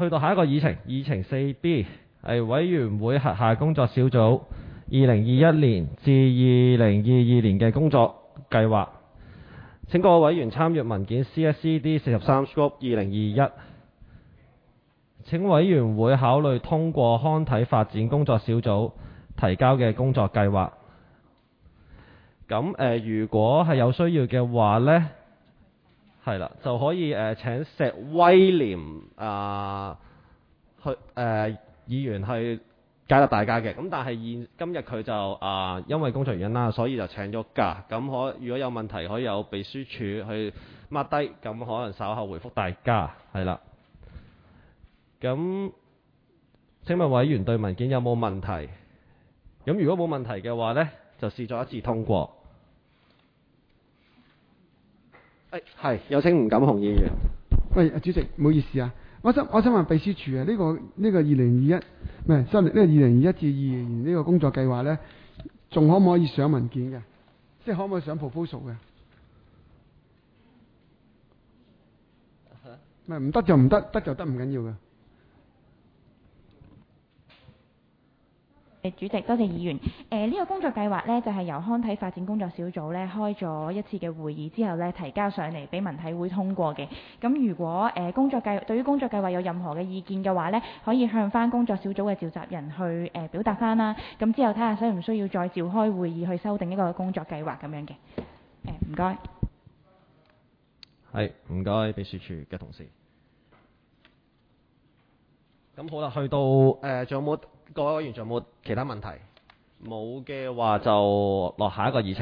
去到下一個議程，議程 4B 係委員會轄下工作小組2021年至2022年嘅工作計劃。請各位委員參閱文件 CSCD 43 Scope 2021。請委員會考慮通過康體發展工作小組提交嘅工作計劃。咁如果係有需要嘅話呢，係啦，就可以請石威廉議員去解答大家嘅。咁但係今日佢就因為工作原因啦，所以就請咗假。咁如果有問題可以有秘書處去 mark 低，咁可能稍後回覆大家。係啦。咁請問委員對文件有冇問題？咁如果冇問題嘅話呢，就視作一致通過。係，有請吳錦雄議員。 喂，主席，唔好意思啊，我想問秘書處啊，呢個2021唔係，sorry，呢個2021至22年呢個工作計劃咧，仲可唔可以上文件嘅？即係可唔可以上 proposal 嘅？唔係唔得就唔得，得就得，唔緊要嘅。 主席，多謝議員。呢個工作計劃呢，就係由康體發展工作小組呢開咗一次嘅會議之後呢，提交上嚟俾文體會通過嘅。咁如果對於工作計劃有任何嘅意見嘅話呢，可以向翻工作小組嘅召集人去表達翻啦。咁之後睇下需唔需要再召開會議去修訂呢個工作計劃咁樣嘅。唔該。 係，唔該秘書處嘅同事。咁好啦，去到仲有冇各位委員仲有冇其他問題？冇嘅話就落下一個議程。